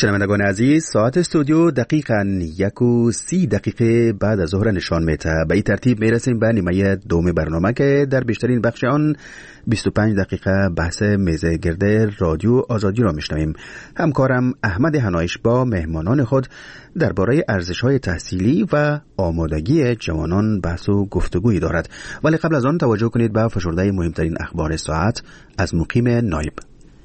شنوندگان عزیز، ساعت استودیو دقیقاً 1:30 بعد از ظهر نشان میده. به این ترتیب میرسیم به نیمه دوم برنامه که در بیشترین بخش آن 25 دقیقه بحث میزه گرد رادیو آزادی را میشنویم. همکارم احمد هنایش با مهمانان خود درباره ارزش‌های تحصیلی و آمادگی جوانان بحث و گفتگویی دارد. ولی قبل از آن توجه کنید به فشرده مهمترین اخبار ساعت از مقیم نایب.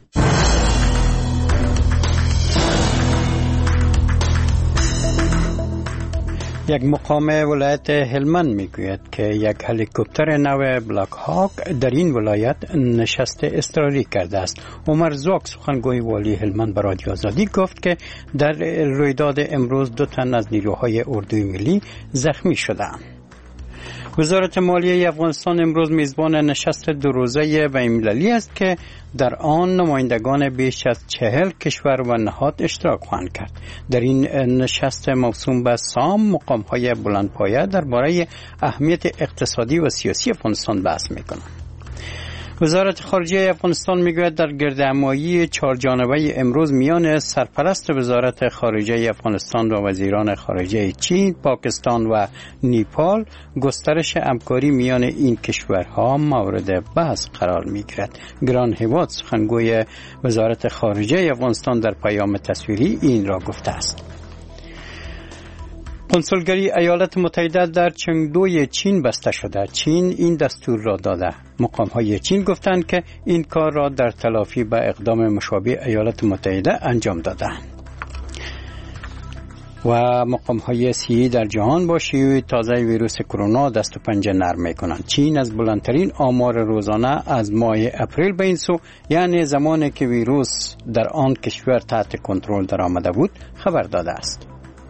یک مقام ولایت هلمند میگوید که یک هلیکوپتر نو بلاک هاک در این ولایت نشست اضطراری کرده است. عمر زاک سخنگوی والی هلمند به رادیو آزادی گفت که در رویداد امروز 2 تن از نیروهای اردوی ملی زخمی شدند. وزارت مالیه افغانستان امروز میزبان نشست 2 روزه بین‌المللی است که در آن نمایندگان بیش از 40 کشور و نهاد اشتراک خواهند کرد. در این نشست موسوم به سام مقام‌های بلندپایه درباره اهمیت اقتصادی و سیاسی افغانستان بحث می‌کنند. وزارت خارجه افغانستان میگوید در گردهمایی 4 جانبه امروز میان سرپرست وزارت خارجه افغانستان و وزیران خارجه چین، پاکستان و نیپال گسترش همکاری میان این کشورها مورد بحث قرار میگیرد. گران هیواد سخنگوی وزارت خارجه افغانستان در پیام تصویری این را گفته است. کنسولگری ایالات متحده در چنگدوی چین بسته شده. چین این دستور را داده. مقام‌های چین گفتند که این کار را در تلافی به اقدام مشابه ایالات متحده انجام دادند. و مقام‌های صحی در جهان با شیوع تازه ویروس کرونا دست و پنجه نرم می‌کنند. چین از بلندترین آمار روزانه از ماه اپریل به این سو، یعنی زمانی که ویروس در آن کشور تحت کنترل درآمده بود، خبر داده است.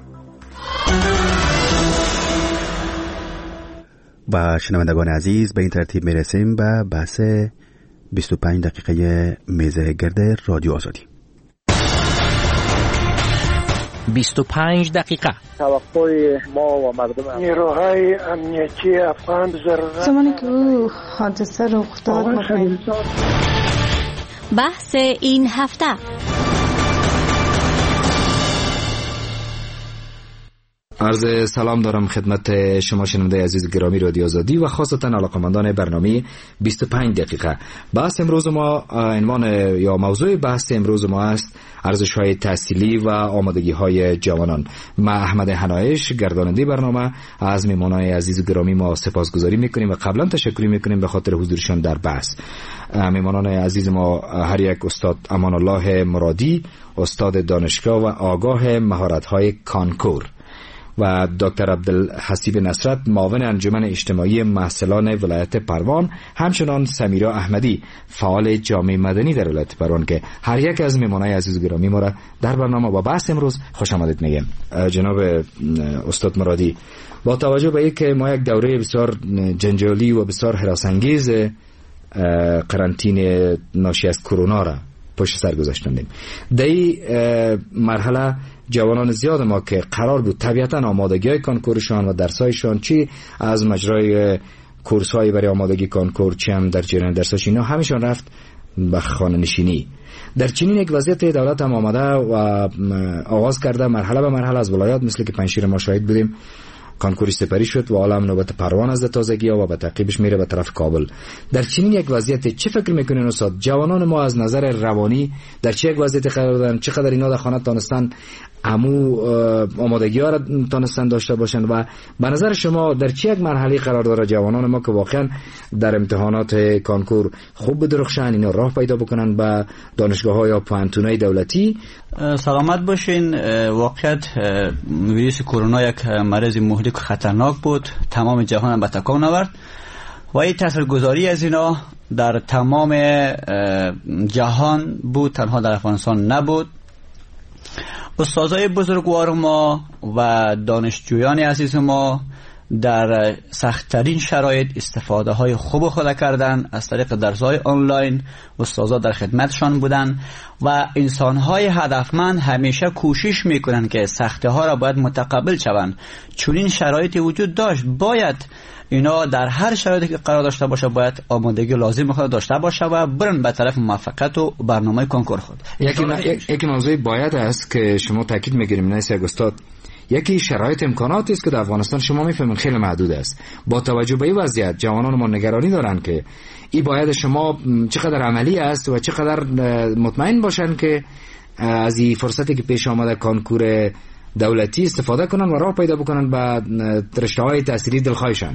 و شنوندگان عزیز، به این ترتیب میرسیم به بحث 25 دقیقه میزه گرد رادیو آزادی. 25 دقیقه توقع ما و مردم نیروهای امنیتی افغان ضرورت زمانی که او حادثه رخ داد. بحث این هفته. عرض سلام دارم خدمت شما شنونده عزیز گرامی رادیو آزادی و خاصتا علاقه‌مندان برنامه 25 دقیقه. بحث امروز ما عنوان یا موضوع بحث امروز ما است ارزش‌های تحصیلی و آمادگی‌های جوانان. ما احمد هنایش گرداننده برنامه از میهمانان عزیز گرامی ما سپاسگزاری می‌کنیم و قبلا تشکر می‌کنیم به خاطر حضورشان در بحث. میهمانان عزیز ما هر یک استاد امان الله مرادی، استاد دانشگاه و آگاه مهارت‌های کانکور، و دکتر عبدالحسیب نصرت معاون انجمن اجتماعی محصلان ولایت پروان، همچنان سمیرا احمدی فعال جامعه مدنی در ولایت پروان که هر یک از میهمانان عزیز گرامی ما را در برنامه و بحث امروز خوش آمدید میگم. جناب استاد مرادی، با توجه به اینکه ما یک دوره بسیار جنجالی و بسیار هراس‌انگیز قرنطینه ناشی از کرونا را پشت سر گذاشتیم، در این مرحله جوانان زیاد ما که قرار بود طبیعتا آمادگی‌های کانکورشان و درسایشان چی از مجرای کورس‌های برای آمادگی کانکور چی هم در جریان درسش اینا همیشان رفت به خانه نشینی. در چنین یک وضعیت دولت هم آمده و آغاز کرده مرحله به مرحله از ولایات، مثل که پنجشیر ما شاهد بودیم کانکوری سپری شد و حالا نوبت پروان از تازگی و به تعقیبش میره به طرف کابل. در چنین یک وضعیت چه فکر میکنین استاد؟ جوانان ما از نظر روانی در چه یک وضعیت قرار دارن؟ چقدر اینا در خانه تانستن آمادگی ها را تانستن داشته باشن و به نظر شما در چه یک مرحله قرار داره جوانان ما که واقعا در امتحانات کانکور خوب بدرخشن، اینا راه پیدا بکنن به دانشگاه ها یا پوهنتونای دولتی؟ سلامت باشین. واقعیت ویروس کرونا یک مرض مهلک و خطرناک بود، تمام جهان هم به تکان آورد و این تاثیرگذاری از اینا در تمام جهان بود، تنها در افغانستان نبود. استادای بزرگوار ما و دانشجویان عزیز ما در سخت‌ترین شرایط استفاده های خوب خود کردن، از طریق درس های آنلاین استادا در خدمتشان بودن و انسان های هدفمند همیشه کوشش میکنن که سختی ها را باید متقبل شوند. چون این شرایطی وجود داشت، باید اینا در هر شرایطی که قرار داشته باشه باید آمادگی لازم خود داشته باشه و برن به طرف موفقیت و برنامه کنکور خود. یکی موضوع باید است که شما تاکید میگیریم نه سیاق استاد، یکی شرایط امکاناتی است که در افغانستان شما میفهمین خیلی محدود است. با توجه به این وضعیت جوانان ما نگرانی دارن که این باید شما چقدر عملی است و چقدر مطمئن باشن که از این فرصتی که پیش آمده کانکور دولتی استفاده کنن و راه پیدا بکنن به رشته‌های تحصیلی دلخواهشان.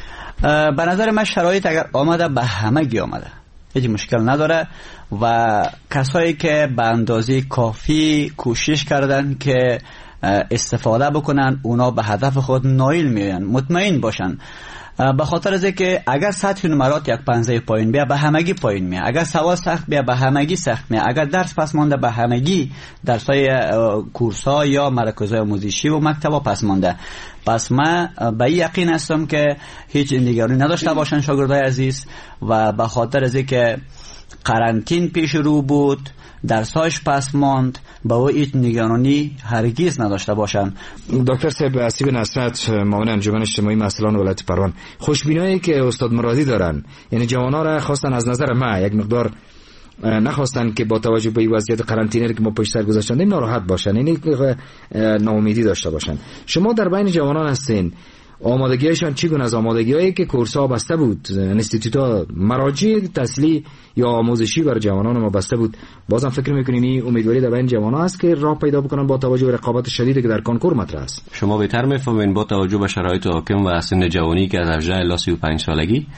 به نظر من شرایط اگر آمده به همگی آمده، هیچ مشکل نداره و کسایی که به اندازه کافی کوشش کردن که استفاده بکنن اونا به هدف خود نایل میان، مطمئن باشن. به خاطر از که اگر سطح نمرات یک 15 پایین بیا به همگی پایین میاد، اگر سوال سخت بیا به همگی سخت میاد، اگر درس پس مانده به همگی درسای کورس‌ها یا مراکزهای آموزشی و مکتبا پس مانده. پس من به این یقین هستم که هیچ نگرانی نداشته باشن شاگردای عزیز و به خاطر از که قرنطین پیش رو بود، درساش پس ماند، با او هیچ نگرانی هرگز نداشته باشن. دکتر صاحب اسیب نصرت معاون انجمن اجتماعی مسئولان ولایت پروان، خوشبینایی که استاد مرادی دارن، یعنی جوانا را خواستن از نظر ما یک مقدار نخواستن که با توجه به وضعیت قرنطینه که ما پشت سر گذاشتیم ناراحت باشن، یعنی ناامیدی داشته باشن. شما در بین جوانان هستین، آمادگیشان چگونه از آمادگی‌هایی که کورس‌ها بسته بود، انستیتوت‌ها مراجع تحصیلی یا آموزشی بر جوانان ما بسته بود، بازم فکر می‌کنین این امیدواری در بین جوانان است که راه پیدا بکنن با توجه به رقابت شدیدی که در کنکور مطرح است؟ شما بهتر می‌فهمین با توجه به شرایط حاکم و سن جوانی که از 18 الی 35 سالگی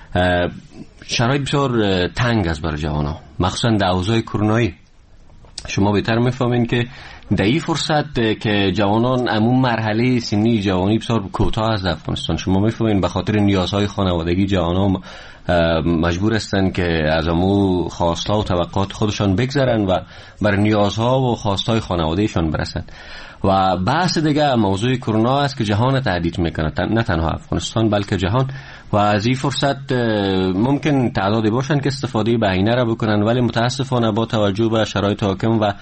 شرایط بسیار تنگ است برای جوانان، مخصوصا در اوضاع کرونایی. شما بهتر می‌فهمین که در این فرصت که جوانان امون مرحله سنی جوانی بسیار کوتاه است در افغانستان، شما می‌فهمین به خاطر نیازهای خانوادگی جوانان مجبور هستند که از امو خواسته و توقعات خودشان بگذرن و بر نیازها و خواستهای خانوادهشان برسن. و بحث دیگه موضوع کرونا است که جهان تهدید میکنه، نه تنها افغانستان بلکه جهان، و از این فرصت ممکن تعدادی باشن که استفاده بهینه را بکنن، ولی متاسفانه با توجه به شرایط حاکم و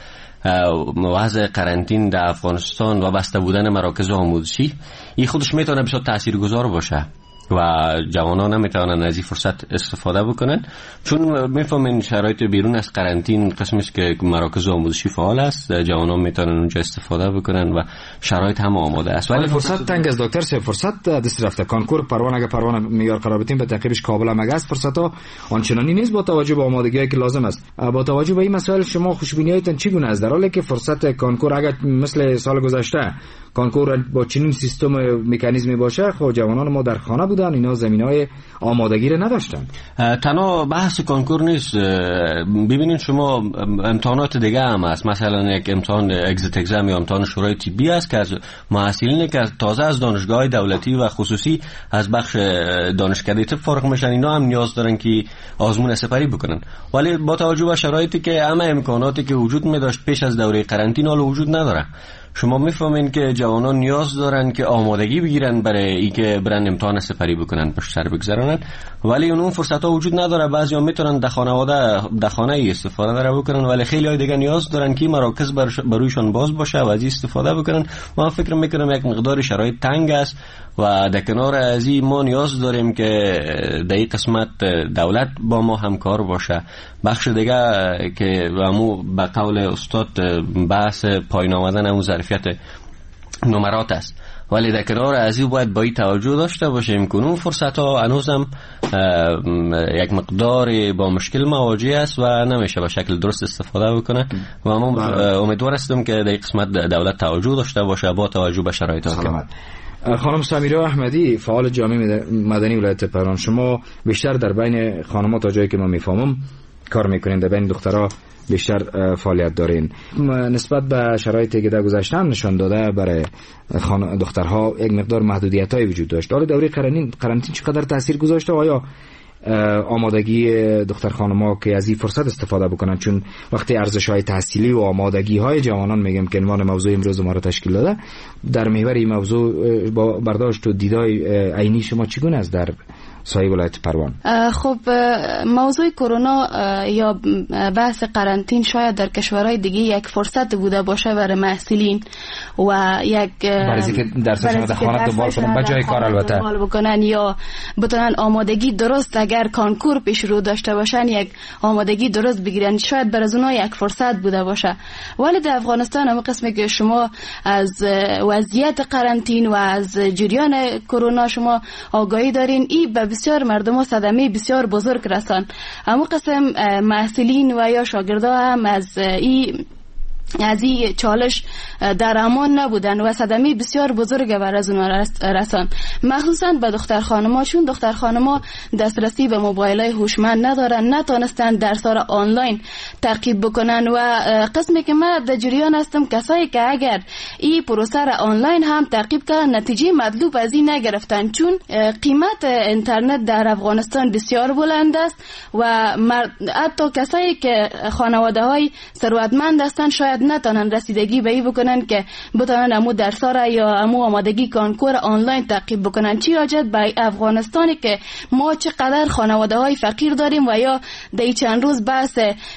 وضع قرنطین در افغانستان و بسته بودن مراکز آموزشی، این خودش میتونه بسیار تاثیرگذار باشه و جوانان نمیتونن از این فرصت استفاده بکنن، چون میفهمین شرایط بیرون از قرنطین قسمی است که مراکز آموزشی فعال است، جوانان میتونن اونجا استفاده بکنن و شرایط هم آماده است. ولی فرصت تنگ است دکتر صاحب، فرصت دست رفته. کانکور پروان اگه پروان معیار قرار بدیم به تعقیبش کابل هم است، فرصت ها آنچنانی نیست با توجه به آمادگی که لازم است. با توجه به این مسائل شما خوشبینیتون چگونه است، در حالی که فرصت کانکور اگه مثل سال گذشته کانکور با چنین سیستم مکانیزمی باشه، خب جوانان ما در خانه بودن، اینا زمینهای آمادگی رو نداشتن. تنها بحث کانکور نیست، ببینید شما امتحانات دیگه هم هست، مثلا یک امتحان اگزیت اگزم یا امتحان شورای طبی است که از محصلینی که تازه از دانشگاه دولتی و خصوصی از بخش دانشکده طب فارغ میشن، اینا هم نیاز دارن که آزمون سپری بکنن، ولی با توجه به شرایطی که همه امکاناتی که وجود می داشت پیش از دوره قرنطین حالا وجود نداره. شما میفهمین که جوانان نیاز دارن که آمادگی بگیرن برای اینکه برن امتحان سپری بکنن، پشت سر بگذرونن، ولی اون فرصت ها وجود نداره. بعضیا میتونن در خانه ای استفاده داره بکنن، ولی خیلی های دیگه نیاز دارن که مراکز برویشان باز باشه و از استفاده بکنن. ما فکر میکنم یک مقدار شرایط تنگ است و در کنار از این ما نیاز داریم که در این قسمت دولت با ما همکار باشه. بخش دیگه که به قول استاد بحث پایین آمدن اون ظرفیت نمرات است، ولی در کنار از این باید با این توجه داشته باشیم که اون فرصت ها هنوزم یک مقدار با مشکل مواجه است و نمیشه به شکل درست استفاده بکنه و ما امیدوار هستم که در این قسمت دولت توجه داشته باشه با توجه به شرایط حاکم. خانم سمیرا احمدی، فعال جامعه مدنی ولایت پروان، شما بیشتر در بین خانم‌ها تا جایی که ما میفهمم کار میکنین، در بین دخترها بیشتر فعالیت دارین. نسبت به شرایطی که در گذشته نشان داده برای دخترها یک مقدار محدودیت‌های وجود داشت. حالا دوره قرنطین چقدر تاثیر گذاشته؟ آیا آمادگی دختر خانم‌ها که از این فرصت استفاده بکنن، چون وقتی ارزش‌های تحصیلی و آمادگی‌های جوانان میگم که عنوان موضوع امروز ما را تشکیل داده، در محور این موضوع با برداشت و دیدای عینی شما چگونه است در سایه ولایت پروان؟ خب موضوع کرونا یا بحث قرنطین شاید در کشورهای دیگه یک فرصت بوده باشه برای محصلین و یک برای که درسشون در خانه دنبال کنن به جای کار البته دنبال بکنن یا بتونن آمادگی درست اگر کانکور پیش رو داشته باشن یک آمادگی درست بگیرن، شاید برای اونها یک فرصت بوده باشه. ولی در افغانستان هم قسمی که شما از وضعیت قرنطین و از جریان کرونا شما آگاهی دارین، این به بسیار مردم صدمه بسیار بزرگ رسان. اما قسم محصلین و یا شاگردا هم از این چالش در امان نبودن و صدمه بسیار بزرگ بر از اونها رسان، مخصوصا به دختر خانما، چون دختر خانما دسترسی به موبایل های هوشمند ندارن، نتونستن درس‌ها را آنلاین تعقیب بکنن و قسمی که من در جریان هستم کسایی که اگر این پروسه را آنلاین هم تعقیب کردن نتیجه مطلوب از این نگرفتن، چون قیمت اینترنت در افغانستان بسیار بلند است و حتی کسایی که خانواده های ثروتمند هستن شاید نتونن رسیدگی به این بکنن که بتونن امو درس‌ها را یا امو آمادگی کانکور آنلاین تعقیب بکنن. چی حاجت به افغانستانی که ما چقدر خانواده های فقیر داریم و یا در چند روز بحث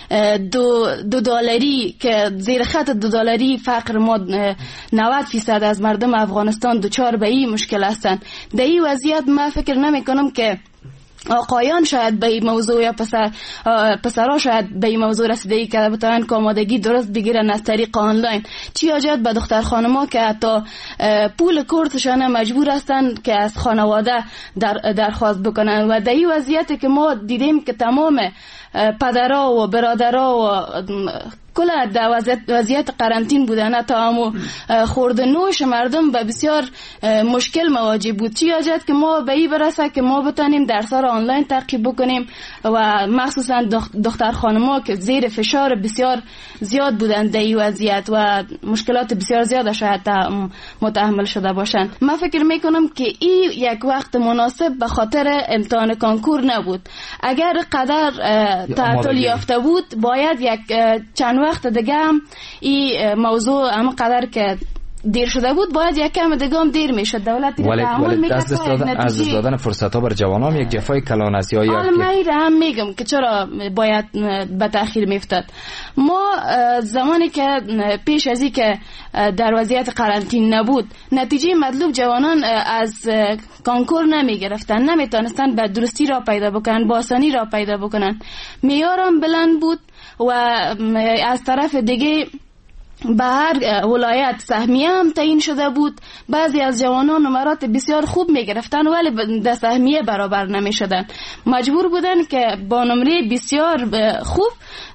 $2 که زیر خط $2 فقر ما 90% از مردم افغانستان دچار به این مشکل هستن. در این وضعیت من فکر نمی کنم که آقایان شاید به این موضوع یا پسرها شاید به این موضوع رسیدگی کرده بتوانند که آمادگی درست بگیرن از طریق آنلاین. چی حاجت به دختر خانم‌ها که حتی پول کورسشان مجبور هستند که از خانواده درخواست بکنن و در این وضعیت که ما دیدیم که تمام پدرها و برادرها و کل در وضعیت قرنطین بودن، تا همو خوردنوش مردم به بسیار مشکل مواجه بود. چی حاجت که ما به این برسه که ما بتانیم درس‌ها را آنلاین تعقیب بکنیم و مخصوصا دختر خانم‌ها که زیر فشار بسیار زیاد بودن در این وضعیت و مشکلات بسیار زیاد شاید متحمل شده باشند. من فکر میکنم که این یک وقت مناسب به خاطر امتحان کانکور نبود. اگر قدر تعطیل یافته بود باید یک چند وقت دیگه هم این موضوع هم قدر که دیر شده بود باید یک کم دیگه هم دیر میشد. دولت ولی از دادن فرصت ها بر جوانان یک جفای کلان است یا من هم میگم که چرا باید به تأخیر میفتاد. ما زمانی که پیش ازی که در وضعیت قرنطین نبود نتیجه مطلوب جوانان از کانکور نمی گرفتن، نمیتونستن به درستی را پیدا بکنن، با آسانی را پیدا بکنن. معیارم بلند بود و از طرف دیگه به هر ولایت سهمیه هم تعیین شده بود. بعضی از جوانان نمرات بسیار خوب می گرفتن ولی در سهمیه برابر نمی شدن، مجبور بودن که با نمره بسیار خوب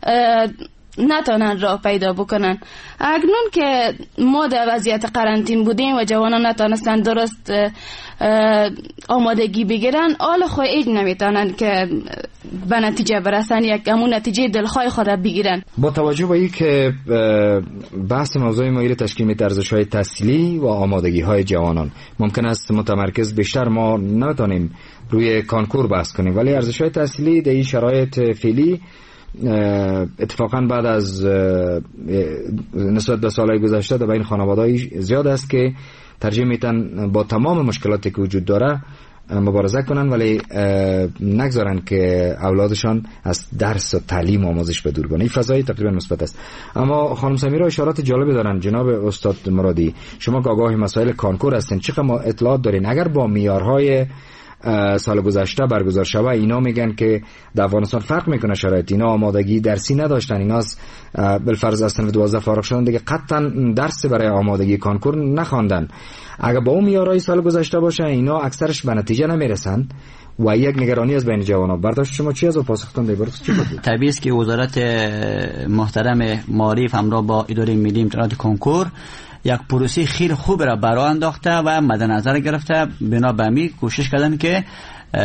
نتونن راه پیدا بکنن. اکنون که ما در وضعیت قرنطین بودیم و جوانان نتونستن درست آمادگی بگیرن، حال خود ایج نمیتونن که به نتیجه برسن، یک همون نتیجه دلخواه خود بگیرن. با توجه به این که بحث موضوع ما تشکیل میده ارزش‌های تحصیلی و آمادگی‌های جوانان، ممکن است متمرکز بیشتر ما نتونیم روی کانکور بحث کنیم، ولی ارزش‌های تحصیلی در این شرایط فعلی اتفاقا بعد از نسبت به سالهای گذشته در بین خانواده‌های زیاد است که ترجیح میتن با تمام مشکلاتی که وجود داره مبارزه کنن ولی نگذارن که اولادشان از درس و تعلیم و آموزش به دور بانه. این فضای تقریبا مثبت است. اما خانم سمیرا اشارات جالبی دارن. جناب استاد مرادی، شما که آگاه مسائل کانکور هستین، چقدر ما اطلاعات دارین؟ اگر با معیارهای سال گذشته برگزار شده، اینا میگن که در افغانستان فرق میکنه شرایط، اینا آمادگی درسی نداشتن، اینا از بالفرض از سنف 12 فارغ شدن دیگه قطعا درس برای آمادگی کانکور نخواندن. اگر با اون معیارهای سال گذشته باشه اینا اکثرش به نتیجه نمیرسن و یک نگرانی از بین جوانان. برداشت شما چی از او پاسختون دیبارت چی بود؟ طبیعی است که وزارت محترم معارف همراه با اداره ملی امتحانات کنکور یک پروسه خیلی خوب را برای انداخته و مد نظر گرفته، بنا به می کوشش کردن که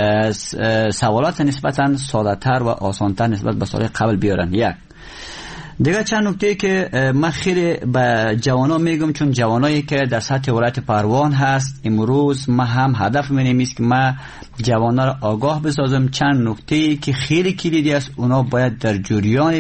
سوالات نسبتا ساده‌تر و آسان‌تر نسبت به سال قبل بیارن. یک دیگه چند نکته که من خیلی به جوانا میگم، چون جوانایی که در سطح ولایت پروان هست، امروز من هم هدف من این است که من جوانا را آگاه بسازم. چند نکته که خیلی کلیدی است، اونا باید در جریان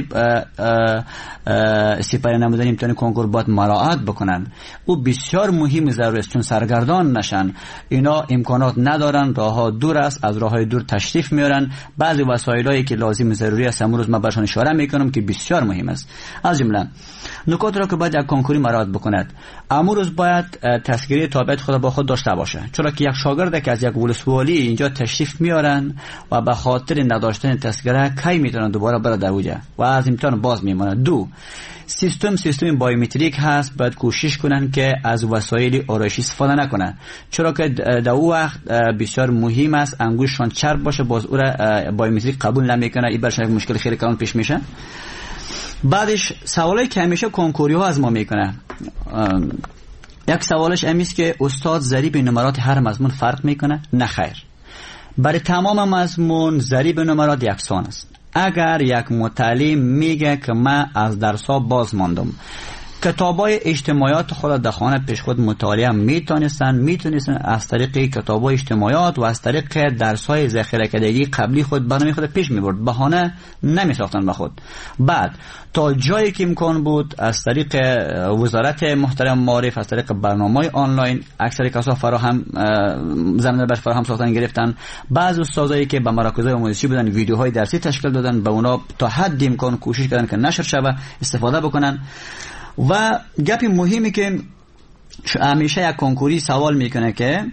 سپری نمودن امتحان کنکور باید مراعات بکنن. او بسیار مهم ضروری است، چون سرگردان نشن. اینا امکانات ندارن، راهها دور است، از راههای دور تشریف میارن. بعضی وسایلی که لازم ضروری است امروز من برشان اشاره میکنم که بسیار مهم است. از جمله نکات را که باید یک کنکوری مراعات بکند. امروز باید تذکره تابعیت خود با خود داشته باشه، چرا که یک شاگرد که از یک ولسوالی اینجا تشریف میارن و به خاطر نداشتن تذکره کی میتونن دوباره بره در اوجه و از امتحان باز میمونه. دو، سیستم بایومتریک هست، باید کوشش کنن که از وسایل آرایشی استفاده نکنن، چرا که در اون وقت بسیار مهم است انگشتشان چرب باشه، باز او را بایومتریک قبول نمیکنه، این برش مشکل خیلی کلان پیش میشه. بعدش سوالایی که همیشه کنکوری ها از ما میکنه، یک سوالش امیست که استاد ضریب نمرات هر مضمون فرق میکنه؟ نه خیر، برای تمام مضمون ضریب نمرات یکسان است. اگر یک متعلم میگه که من از درس‌ها باز ماندم، کتابای اجتماعات خود در خانه پیش خود مطالعه میتونستن از طریق کتابای اجتماعات و از طریق درس‌های ذخیره کردگی قبلی خود برنامه خود پیش میبرد، بهانه نمیساختن به خود. بعد تا جایی که امکان بود از طریق وزارت محترم معارف، از طریق برنامه‌های آنلاین اکثر کسا فراهم زمینه بر فراهم ساختن گرفتن. بعضی استادایی که به مراکزهای آموزشی بودن ویدیوهای درسی تشکیل دادن، به اونا تا حد امکان کوشش کردن که نشر شود استفاده بکنن. و گپی مهمی که همیشه یک کنکوری سوال میکنه که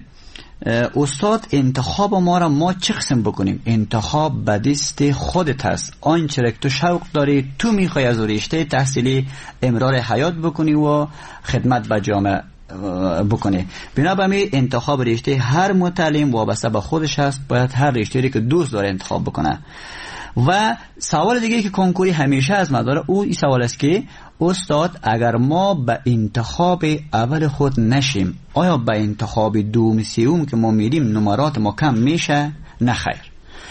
استاد انتخاب ما چه قسم بکنیم؟ انتخاب به دست خودت هست، آنچه که تو شوق داری، تو میخوای از رشته تحصیلی امرار حیات بکنی و خدمت به جامعه بکنی. بنابراین انتخاب رشته هر متعلم وابسته به خودش هست، باید هر رشته‌ای که دوست داره انتخاب بکنه. و سوال دیگه که کنکوری همیشه از ما داره این سوال است که استاد اگر ما به انتخاب اول خود نشیم، آیا به انتخاب دوم سوم که ما میریم نمرات ما کم میشه؟ نه خیر،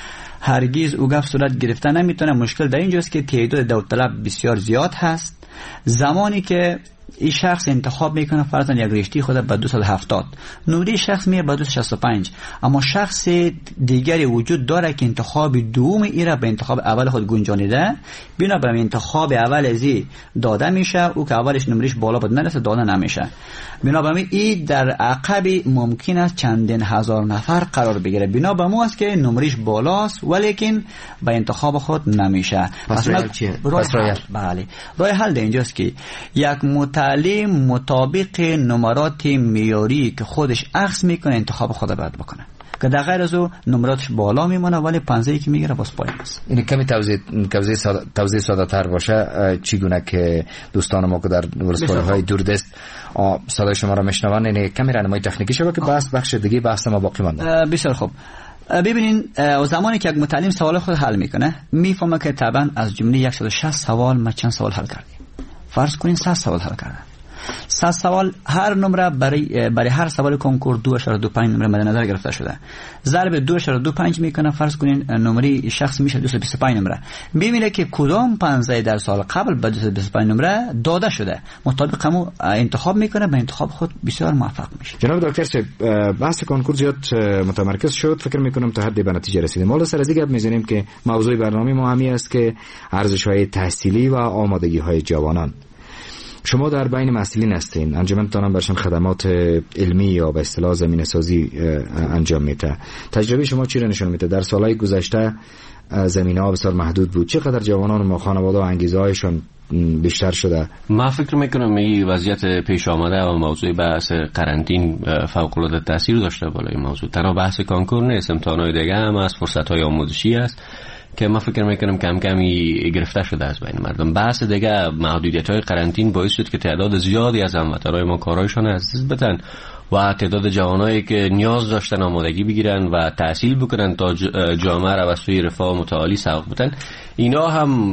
هرگز او گفت صورت گرفته نمیتونه. مشکل در اینجاست که تعداد داوطلب بسیار زیاد هست. زمانی که این شخص انتخاب میکنه فرضاً یک رشته خود به 270، نمره شخص میه به 265، اما شخص دیگری وجود داره که انتخاب دوم ای را به انتخاب اول خود گنجانیده، بنابراین انتخاب اول ازی داده میشه، او که اولش نمرش بالا بود نرسه داده نمیشه. بنابراین این در عقب ممکن است چندین هزار نفر قرار بگیره. بنابراین است که نمرش بالاست ولیکن به انتخاب خود نمیشه. پس بله، راه حل در اینجاست که یک متعلم مطابق نمرات معیاری که خودش اخذ میکنه انتخاب خود باید بکنه، که در غیر از او نمراتش بالا میمونه ولی پنجه‌ای که میگیره باز پایین است. این کمی توضیح ساده تر باشه چگونه که دوستان ما که در ورزشگاه‌های دوردست صدای شما را میشنوند، یعنی کمی راهنمایی تکنیکی شده که بخش دیگه بحث ما باقی مانده. بسیار خوب. ببینین زمانی که یک متعلم سوال خود حل میکنه میفهمه که طبعا از جمله 160 سوال ما چند سوال حل کردیم. فرض کنین 100 سوال حل کرده. 100 سوال هر نمره برای هر سوال کنکور 2.25 نمره مد نظر گرفته شده. ضرب 2.25 میکنه، فرض کنین نمره شخص میشه 225 نمره. ببینید که کدام 15 در سال قبل به 225 نمره داده شده، مطابق همو انتخاب میکنه، به انتخاب خود بسیار موفق میشه. جناب دکتر صاحب، بحث کنکور زیاد متمرکز شد، فکر میکنم تا حدی به نتیجه رسیدیم. حالا سر از این گپ میزنیم که موضوع برنامه ما همی است که ارزش‌های تحصیلی و آمادگی‌های جوانان. شما در بین مسئولین هستین، انجمنتان برشان خدمات علمی یا به اصطلاح زمینه سازی انجام میده. تجربه شما چی را نشون میده؟ در سالهای گذشته زمینه‌ها بسیار محدود بود، چقدر جوانان و خانواده و انگیزه‌هایشان بیشتر شده؟ من فکر میکنم این وضعیت پیش آمده و موضوع بحث قرنطین فوق‌العاده تاثیر داشته بالای موضوع. تنها بحث کنکور نیست، امتحانات دیگه هم از فرصت‌های آموزشی است که من فکر میکنم کم کمی گرفته شده از بین مردم. بحث دیگه محدودیت‌های قرنطین باعث شد که تعداد زیادی از هموطنان ما کارهایشان از دست بدن و تعداد جوانایی که نیاز داشتن آمادگی بگیرن و تحصیل بکنن تا جامعه را به سوی رفاه متعالی سوق بدن، اینا هم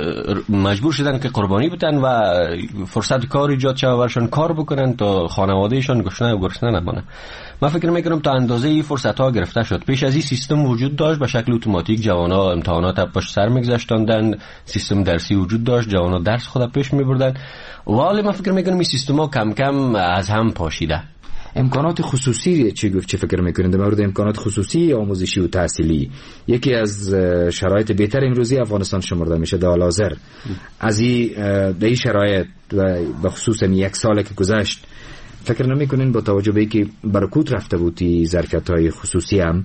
مجبور شدن که قربانی بدن و فرصت کار ایجاد شود برشان کار بکنن تا خانوادهشان گشنه و گرسنه نمانه. من فکر میکنم تا اندازه این فرصت ها گرفته شد. پیش از این سیستم وجود داشت، به شکل اتوماتیک جوانا امتحانات پشت سر میگذاشتاندن، سیستم درسی وجود داشت، جوانا درس خود پیش میبردن. ولی من فکر میکنم این سیستم ها کم کم از هم پاشیده. امکانات خصوصی چه فکر میکنید در مورد امکانات خصوصی آموزشی و تحصیلی؟ یکی از شرایط بهتر امروزی افغانستان شمرده میشه در حال حاضر. از این شرایط و به خصوص یک سال که گذشت فکر نمیکنین با توجه به اینکه برکوت رفته بودی ظرفیت‌های خصوصی هم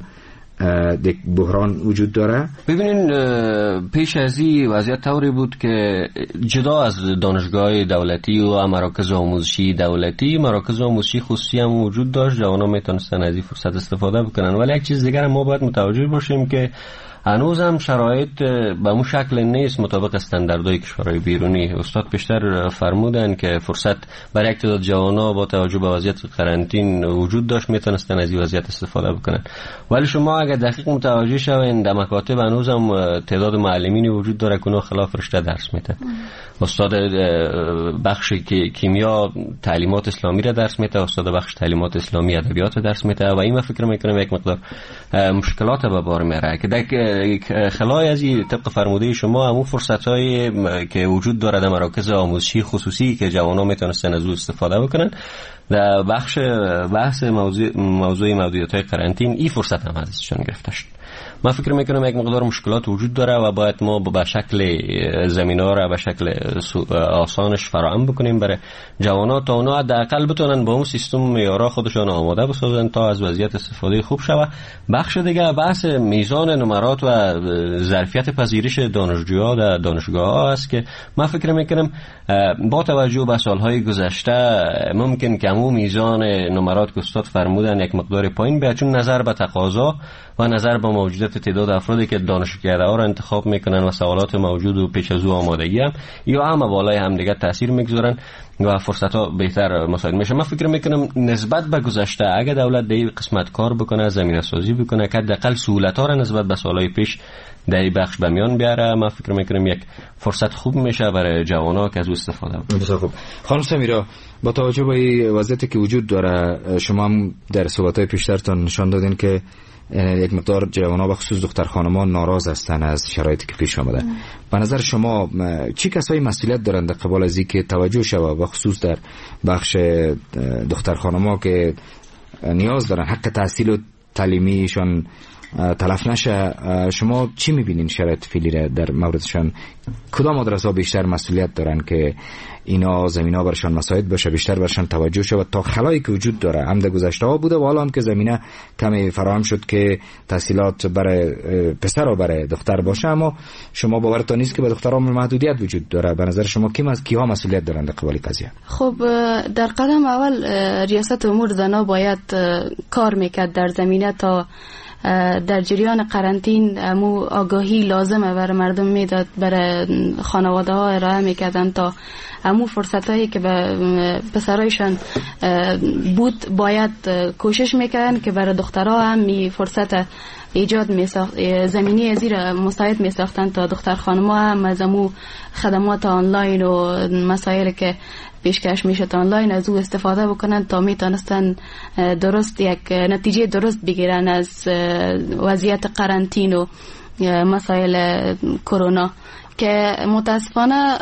یک بحران وجود داره؟ ببینین پیش از این وضعیت طوری بود که جدا از دانشگاه دولتی و مراکز آموزشی دولتی، مراکز آموزشی خصوصی هم وجود داشت، جوانا میتونستن از این فرصت استفاده بکنن. ولی یک چیز دیگر ما باید متوجه باشیم که هنوز هم شرایط به اون شکل نیست مطابق استانداردهای کشورهای بیرونی. استاد پیشتر فرمودن که فرصت برای یک تعداد جوانا با توجه به وضعیت قرنطین وجود داشت، میتونستن از این وضعیت استفاده بکنن. ولی شما اگر دقیق متوجه شوین در مکاتب هنوز هم تعداد معلمینی وجود داره که خلاف رشته درس میدن. استاد بخش کیمیا تعلیمات اسلامی را درس میده، استاد بخش تعلیمات اسلامی ادبیات درس میده و این فکر میکنم یک مقدار مشکلات به بار میاره که خلای از این طبق فرموده شما همون فرصت‌هایی که وجود داره در مراکز آموزشی خصوصی که جوانان میتونستن از او استفاده بکنن در بحث موضوع محدودیت‌های قرنطین این فرصت هم ازشان گرفته شد. من فکر میکنم یک مقدار مشکلات وجود داره و باید ما به شکل زمینا را به شکل آسانش فراهم بکنیم برای جوانان تا اونا حداقل بتونن با اون سیستم معیارا خودشان آماده بسازن تا از وضعیت استفاده خوب شود. بخش دیگه بحث میزان نمرات و ظرفیت پذیرش دانشجوها در دانشگاه‌ها است که من فکر میکنم با توجه به سالهای گذشته ممکن که همون میزان نمرات که استاد فرمودن یک مقدار پایین بیاد، چون نظر به تقاضا و نظر به موجودیت تعداد افرادی که دانشگاه‌ها را انتخاب میکنن و سوالات موجود و پیش از او آمادگی هم یا هم بالای هم دیگه تاثیر میگذارن و فرصت‌ها بهتر مساعد میشه. من فکر میکنم نسبت به گذشته اگه دولت در این قسمت کار بکنه، زمینه سازی بکنه که حداقل سهولت‌ها را نسبت به سالهای پیش در این بخش به میان بیاره، من فکر میکنم یک فرصت خوب میشه برای جوانان که از او استفاده بکنن. بسیار خوب. خانم سمیرا، با توجه به وضعیتی که وجود داره، شما هم در صحبت‌های پیشترتان نشان دادین که یک مقدار جوانان بخصوص دختر خانمان ناراض هستن از شرایطی که پیش آمده. به نظر شما چی کسایی مسئولیت دارند قبل از اینکه توجه شود بخصوص در بخش دختر خانما که نیاز دارن حق تحصیل و تعلیمیشان تلف نشه؟ شما چی میبینین شرایط فعلی را در موردشان؟ کدام مدرسه ها بیشتر مسئولیت دارن که اینا زمینه برشان مساعد باشه، بیشتر برشان توجه شود تا خلایی که وجود داره هم در گذشته ها بوده و حالا هم که زمینه کمی فراهم شد که تحصیلات برای پسر و برای دختر باشه، اما شما باورتان نیست که به دخترها محدودیت وجود داره؟ به نظر شما کیها مسئولیت دارن در قبال قضیه؟ خب در قدم اول ریاست امور زنان باید کار میکرد در زمینه تا در جریان قرنطین امو آگاهی لازمه برای مردم میداد، برای خانواده ها ارائه میکردن تا امو فرصت هایی که به پسرایشان بود باید کوشش میکردن که برای دخترها هم می فرصت ایجاد زمینی زیر مساعد میساختن تا دختر خانم‌ها هم از امو خدمات آنلاین و مسائل که پیشکش میشه تا آنلاین از او استفاده بکنن تا میتونستن درست یک نتیجه درست بگیرن از وضعیت قرنطین و مسائل کرونا که متاسفانه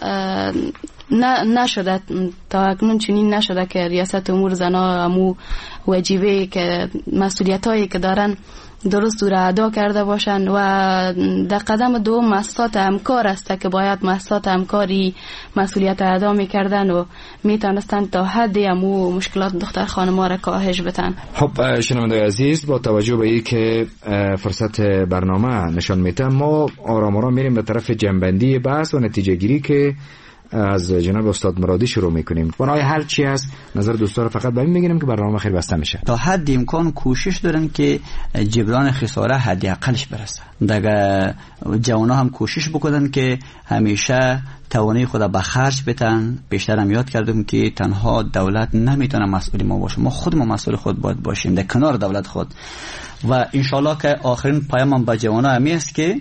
نشده تا اکنون چنین نشده که ریاست امور زنان امو واجبه که مسئولیت هایی که دارن درست رو ادا کرده باشن و در قدم دوم مؤسسات همکار است که باید مؤسسات همکاری مسئولیت ادا میکردن و میتونستن تا حد امو مشکلات دختر خانم‌ها را کاهش بدن. خب شنوندگان عزیز، با توجه به اینکه فرصت برنامه نشان میده ما آرام آرام میریم به طرف جنبندی بحث و نتیجه گیری که از جناب استاد مرادی شروع میکنیم. راه حل چی است؟ نظر دوستان فقط به این میگیرم که برنامه خیر بسته میشه. تا حد امکان کوشش دارن که جبران خساره حد اقلش برسه. دیگه جوانا هم کوشش بکنن که همیشه توانایی خود به خرج بدن. بیشتر هم یاد کردم که تنها دولت نمیتونه مسئول ما باشه، ما خودمون مسئول خود باید باشیم در کنار دولت خود. و انشالله که آخرین پیامم به جوانا همی است که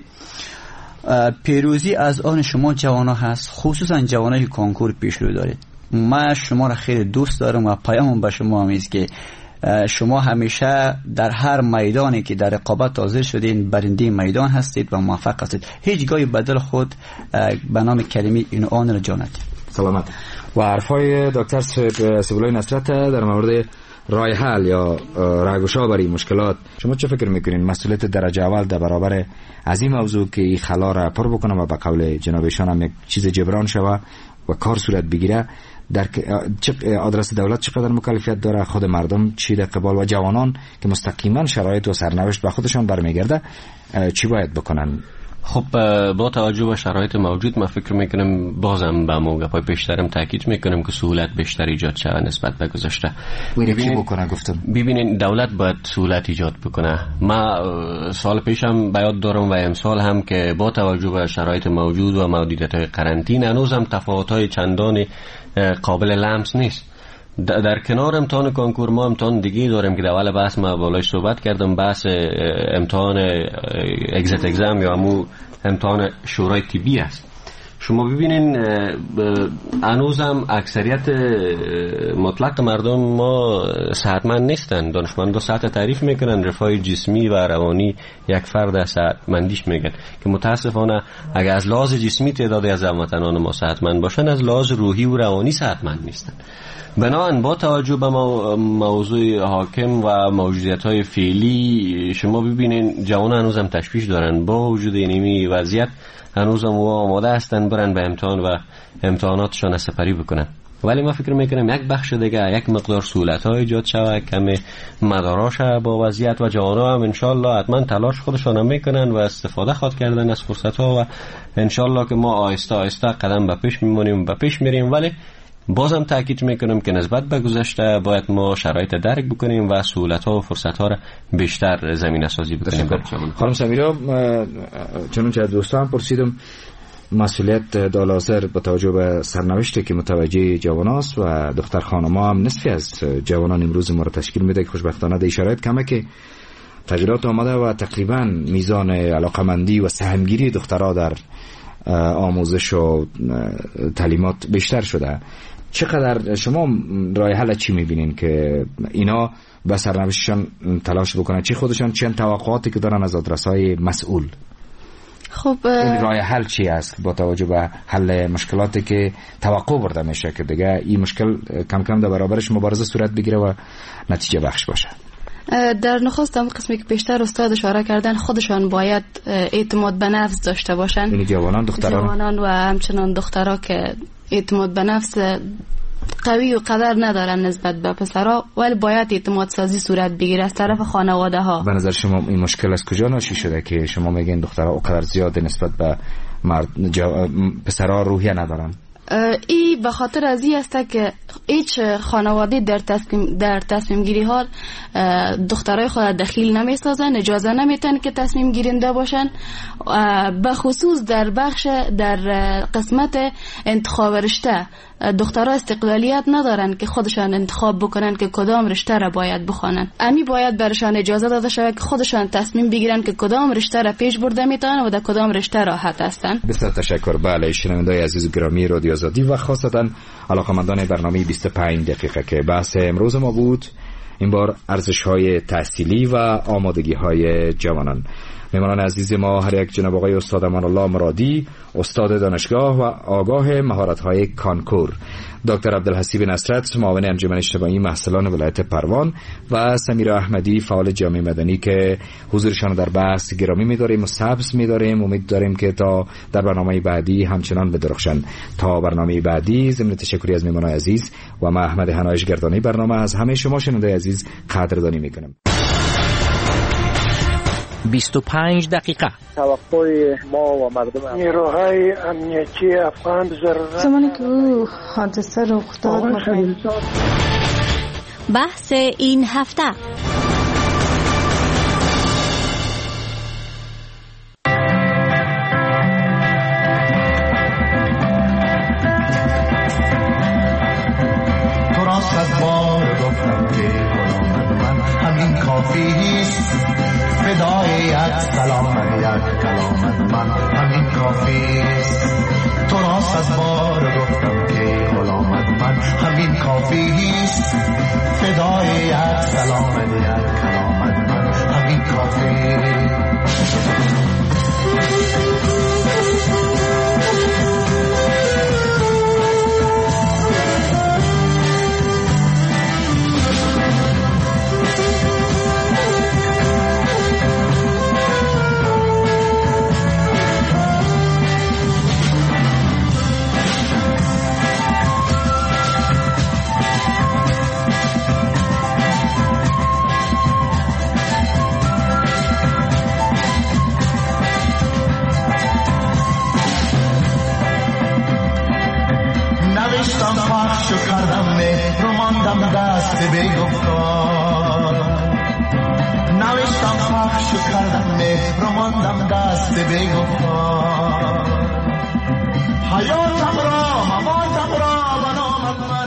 پیروزی از آن شما جوانا هست، خصوصا جوانایی که کنکور پیش رو دارید. من شما را خیلی دوست دارم و پیامم به شما همی است که شما همیشه در هر میدانی که در رقابت حاضر شدین برنده میدان هستید و موفق هستید. هیچ گاهی بدل خود به نام کلمه این آن را جانت. سلامت. و حرفای دکتر سیبولای نصرت در مورد راه حل یا راهگشا برای مشکلات، شما چه فکر میکنین مسئولیت درجه اول در برابر از این موضوع که این خلا را پر بکنم و به قول جنابشان هم یک چیز جبران شوه و کار صورت بگیره، در آدرس دولت چقدر مکلفیت داره، خود مردم چی در قبال و جوانان که مستقیما شرایط و سرنوشت به خودشان برمیگرده چی باید بکنن؟ خب با توجه به شرایط موجود من فکر میکنم بازم به موقع پیشترم تاکید میکنم که سهولت بیشتر ایجاد شود نسبت به گذشته. ببینین دولت باید سهولت ایجاد بکنه. ما سال پیشم بیاد دارم و امسال هم که با توجه به شرایط موجود و موجودیت قرنطینه هنوزم تفاوت‌های چندانی قابل لمس نیست. در کنار امتحان کنکور ما امتحان دیگه داریم که در اول بحث ما بالاش صحبت کردم، بحث امتحان اگزیت اگزام یا همون امتحان شورای طبی است. شما ببینین هنوزم اکثریت مطلق مردم ما صحتمند نیستن. دانشمندا صحت تعریف میکنن، رفاه جسمی و روانی یک فرد صحتمندیش میگن که متاسفانه اگر از لحاظ جسمی تعدادی از هموطنان ما صحتمند باشن، از لحاظ روحی و روانی صحتمند نیستن. بنابراین با توجه به موضوع حاکم و موجودیت‌های فعلی شما ببینین جوان هنوزم تشویش دارن، با وجود اینمی وضعیت هنوزم آماده هستن برن به امتحان و امتحاناتشان سپری بکنن. ولی ما فکر میکنم یک بخش دیگه یک مقدار سهولت‌ها ایجاد شود، کم مداراش با وضعیت و جوان‌ها هم انشالله حتما تلاش خودشان هم میکنن و استفاده خواهد کردن از فرصت‌ها و انشالله که ما آهسته آهسته قدم به پیش میمونیم و پیش میریم. ولی بازم تاکید میکنم که نسبت به گذشته باید ما شرایط درک بکنیم و سهولت‌ها و فرصت‌ها را بیشتر زمینه سازی بکنیم. خانم سمیرا، چنانچه از دوستان پرسیدم مسئولیت دالازر با توجه به سرنوشتی که متوجه جواناست و دختر خانم‌ها هم نصفی از جوانان امروز ما را تشکیل میده که خوشبختانه در شرایط کمه که تغییرات آمده و تقریبا میزان علاقمندی و سهمگیری دخترها در آموزش و تعلیمات بیشتر شده. چقدر شما راه حل چی میبینین که اینا به سرنوشتشان تلاش بکنن؟ چی خودشان چند توقعاتی که دارن از آدرس‌های مسئول؟ خب این راه حل چی است با توجه به حل مشکلاتی که توقع برده میشه که دیگه این مشکل کم کم در برابرش مبارزه صورت بگیره و نتیجه بخش باشه؟ در نخست هم قسمی که بیشتر استاد اشاره کردن، خودشان باید اعتماد به نفس داشته باشن. یعنی جوانان و همچنان دخترها که اعتماد به نفس قوی و قدر ندارن نسبت به پسرها، ولی باید اعتماد سازی صورت بگیره از طرف خانواده ها. به نظر شما این مشکل از کجا ناشی شده که شما میگین دخترها اونقدر زیاد نسبت به پسرها روحیه ندارن؟ ای به خاطر از این است که هیچ خانواده در تصمیم گیری ها دخترای خود دخیل نمی سازن، اجازه نمیتن که تصمیم گیرنده باشن، به خصوص در قسمت انتخاب رشته دخترها استقلالیت ندارن که خودشان انتخاب بکنن که کدام رشته را باید بخوانن. امی باید برشان اجازه داده شود که خودشان تصمیم بگیرن که کدام رشته را پیش برده میتونن و در کدام رشته راحت هستن. بسیار تشکر. بله، شنوندگان عزیز گرامی رادیو آزادی و خاصتا علاقمندان برنامه 25 دقیقه که بحث امروز ما بود، این بار ارزش‌های تحصیلی و آمادگی‌های جوانان. مهمانان عزیز ما هر یک جناب آقای استاد امان الله مرادی، استاد دانشگاه و آگاه مهارت‌های کانکور، دکتر عبدالحسیب نصرت، معاون انجمن اجتماعی محصلان ولایت پروان و سمیرا احمدی، فعال جامعه مدنی که حضورشان در بحث گرامی می‌داریم و سبز می‌داریم. امید داریم که تا در برنامه بعدی همچنان بدرخشند. تا برنامه بعدی، ضمن تشکری از مهمانان عزیز و من احمد هنایش گردانی برنامه از همه شما شنونده عزیز قدردانی می‌کنم. 25 دقیقه. توقع ما و مردم نیروهای امنیتی افغان ضرورت زمانی که او حادثه رخ داد بحث این هفته. تو را صد بار گفتم که من همین کافیست، فدای یک سلام یک کلام من همین کافیست. تو را صد بار گفتم که غلامت من همین کافیست، فدای یک سلام یک کلام من همین کافیست. نوشتم پخشو کردم مهر و ماندم دست بی‌گفتار، نوشتم پخشو کردم مهر و ماندم دست بی‌گفتار. حیاتم را مماتم را